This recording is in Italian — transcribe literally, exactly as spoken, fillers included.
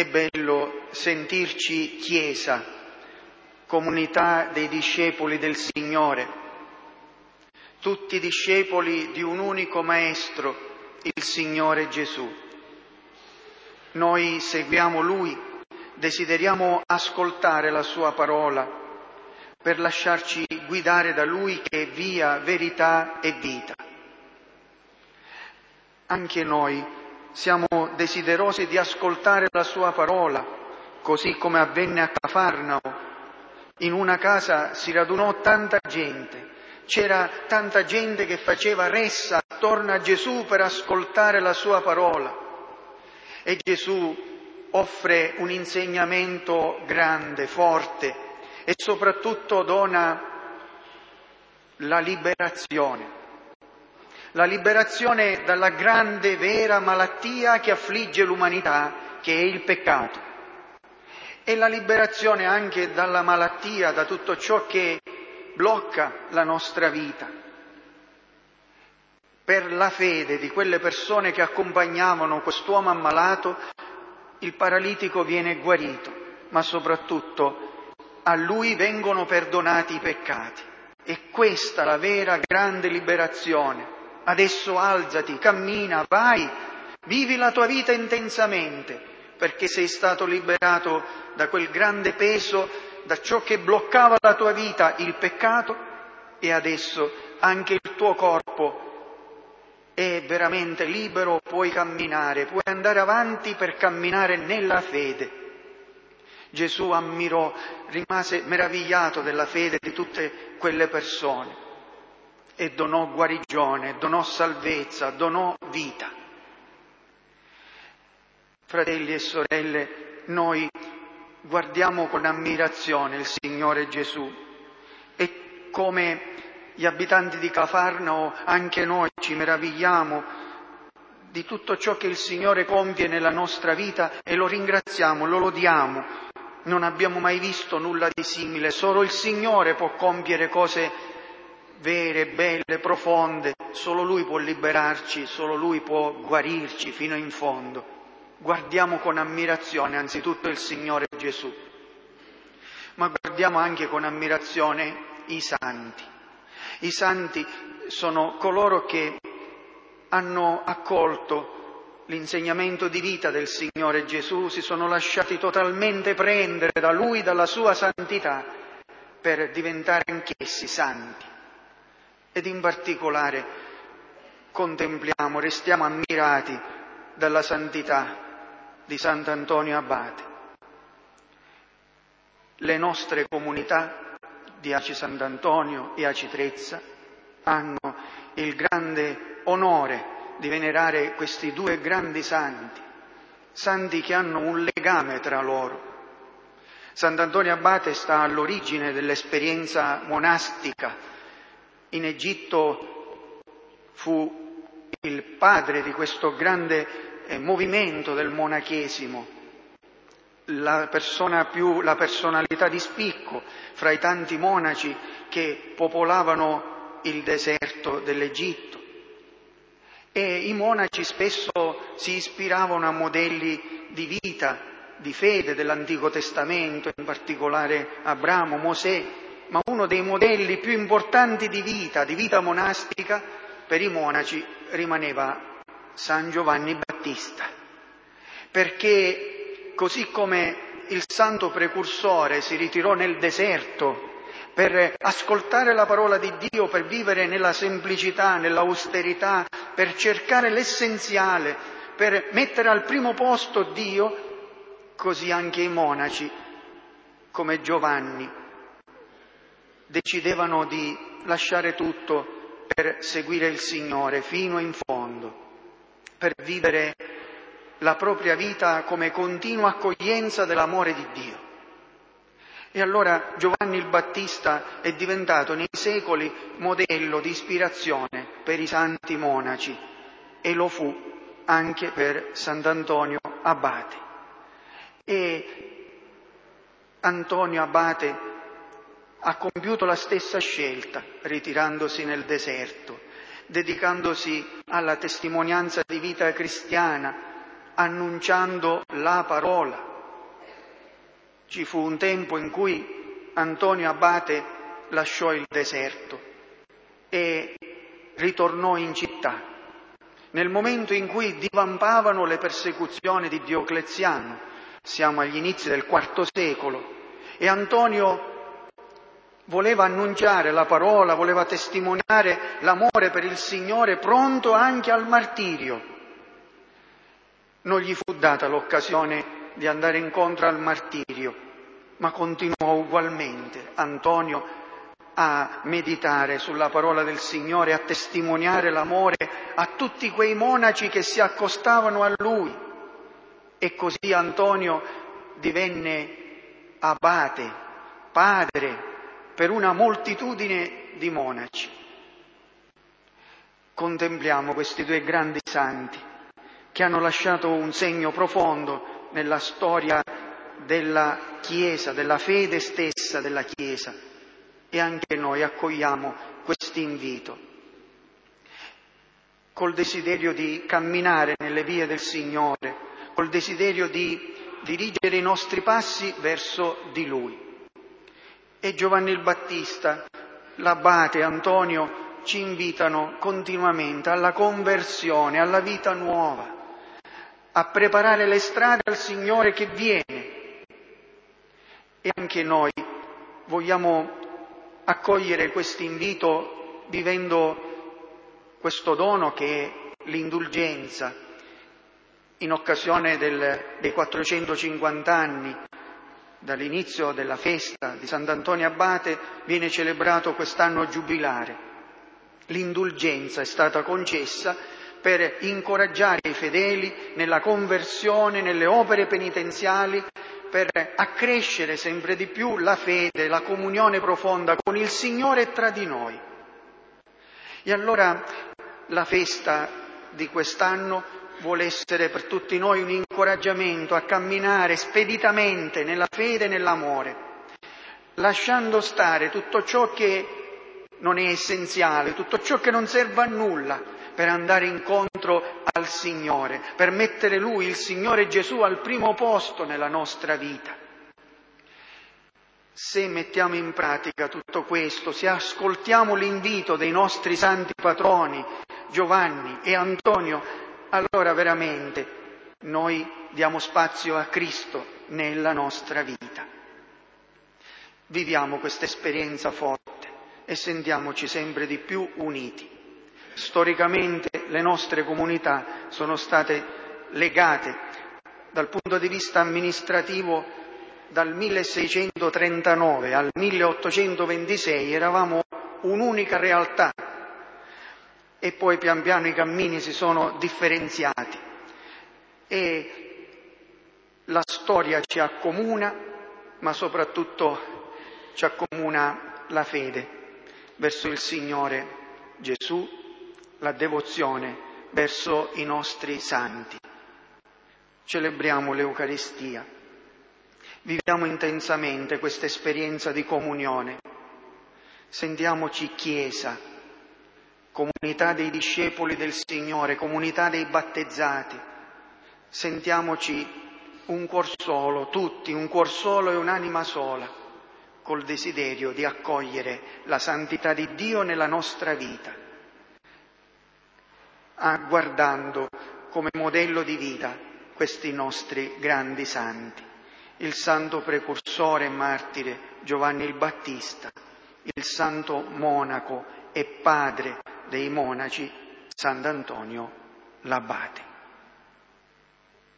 è bello sentirci Chiesa, comunità dei discepoli del Signore, tutti discepoli di un unico Maestro, il Signore Gesù. Noi seguiamo Lui, desideriamo ascoltare la Sua parola per lasciarci guidare da Lui che è via, verità e vita. Anche noi siamo desiderosi di ascoltare la Sua parola, così come avvenne a Cafarnao. In una casa si radunò tanta gente, c'era tanta gente che faceva ressa attorno a Gesù per ascoltare la Sua parola. E Gesù offre un insegnamento grande, forte, e soprattutto dona la liberazione, la liberazione dalla grande, vera malattia che affligge l'umanità, che è il peccato, e la liberazione anche dalla malattia, da tutto ciò che blocca la nostra vita. Per la fede di quelle persone che accompagnavano quest'uomo ammalato, il paralitico viene guarito, ma soprattutto a lui vengono perdonati i peccati. E questa è la vera grande liberazione. Adesso alzati, cammina, vai, vivi la tua vita intensamente, perché sei stato liberato da quel grande peso, da ciò che bloccava la tua vita, il peccato, e adesso anche il tuo corpo è veramente libero, puoi camminare, puoi andare avanti per camminare nella fede. Gesù ammirò, rimase meravigliato della fede di tutte quelle persone e donò guarigione, donò salvezza, donò vita. Fratelli e sorelle, noi guardiamo con ammirazione il Signore Gesù e come gli abitanti di Cafarnao anche noi ci meravigliamo di tutto ciò che il Signore compie nella nostra vita e lo ringraziamo, lo lodiamo. Non abbiamo mai visto nulla di simile, solo il Signore può compiere cose vere, belle, profonde, solo Lui può liberarci, solo Lui può guarirci fino in fondo. Guardiamo con ammirazione anzitutto il Signore Gesù, ma guardiamo anche con ammirazione i santi. I santi sono coloro che hanno accolto l'insegnamento di vita del Signore Gesù, si sono lasciati totalmente prendere da Lui, dalla Sua santità, per diventare anch'essi santi. Ed in particolare contempliamo, restiamo ammirati dalla santità di Sant'Antonio Abate. Le nostre comunità di Aci Sant'Antonio e Aci Trezza hanno il grande onore di venerare questi due grandi santi, santi che hanno un legame tra loro. Sant'Antonio Abate sta all'origine dell'esperienza monastica. In Egitto fu il padre di questo grande eh, movimento del monachesimo, la persona più, la personalità di spicco fra i tanti monaci che popolavano il deserto dell'Egitto. E i monaci spesso si ispiravano a modelli di vita, di fede dell'Antico Testamento, in particolare Abramo, Mosè, ma uno dei modelli più importanti di vita, di vita monastica, per i monaci rimaneva San Giovanni Battista, perché così come il santo precursore si ritirò nel deserto per ascoltare la parola di Dio, per vivere nella semplicità, nell'austerità, per cercare l'essenziale, per mettere al primo posto Dio, così anche i monaci, come Giovanni, decidevano di lasciare tutto per seguire il Signore fino in fondo, per vivere la propria vita come continua accoglienza dell'amore di Dio. E allora Giovanni il Battista è diventato nei secoli modello di ispirazione per i santi monaci e lo fu anche per Sant'Antonio Abate. E Antonio Abate ha compiuto la stessa scelta, ritirandosi nel deserto, dedicandosi alla testimonianza di vita cristiana, annunciando la parola, Ci fu un tempo in cui Antonio Abate lasciò il deserto e ritornò in città, nel momento in cui divampavano le persecuzioni di Diocleziano. Siamo agli inizi del quarto secolo e Antonio voleva annunciare la parola, voleva testimoniare l'amore per il Signore, pronto anche al martirio. Non gli fu data l'occasione di andare incontro al martirio, ma continuò ugualmente Antonio a meditare sulla parola del Signore, a testimoniare l'amore a tutti quei monaci che si accostavano a lui. E così Antonio divenne abate, padre, per una moltitudine di monaci. Contempliamo questi due grandi santi che hanno lasciato un segno profondo nella storia della Chiesa, della fede stessa della Chiesa, e anche noi accogliamo questo invito col desiderio di camminare nelle vie del Signore, col desiderio di dirigere i nostri passi verso di Lui. E Giovanni il Battista, l'abate Antonio ci invitano continuamente alla conversione, alla vita nuova, a preparare le strade al Signore che viene. E anche noi vogliamo accogliere questo invito vivendo questo dono che è l'indulgenza. In occasione del, dei quattrocentocinquanta anni dall'inizio della festa di Sant'Antonio Abate viene celebrato quest'anno giubilare. L'indulgenza è stata concessa per incoraggiare i fedeli nella conversione, nelle opere penitenziali, per accrescere sempre di più la fede, la comunione profonda con il Signore e tra di noi. E allora la festa di quest'anno vuole essere per tutti noi un incoraggiamento a camminare speditamente nella fede e nell'amore, lasciando stare tutto ciò che non è essenziale, tutto ciò che non serve a nulla, per andare incontro al Signore, per mettere Lui, il Signore Gesù, al primo posto nella nostra vita. Se mettiamo in pratica tutto questo, se ascoltiamo l'invito dei nostri santi patroni, Giovanni e Antonio, allora veramente noi diamo spazio a Cristo nella nostra vita. Viviamo questa esperienza forte e sentiamoci sempre di più uniti. Storicamente le nostre comunità sono state legate dal punto di vista amministrativo dal milleseicentotrentanove al milleottocentoventisei, eravamo un'unica realtà e poi pian piano i cammini si sono differenziati e la storia ci accomuna, ma soprattutto ci accomuna la fede verso il Signore Gesù, la devozione verso i nostri santi. Celebriamo l'Eucaristia, viviamo intensamente questa esperienza di comunione, sentiamoci Chiesa, comunità dei discepoli del Signore, comunità dei battezzati, sentiamoci un cuor solo, tutti, un cuor solo e un'anima sola, col desiderio di accogliere la santità di Dio nella nostra vita, guardando come modello di vita questi nostri grandi santi, il santo precursore e martire Giovanni il Battista, il santo monaco e padre dei monaci Sant'Antonio l'Abate.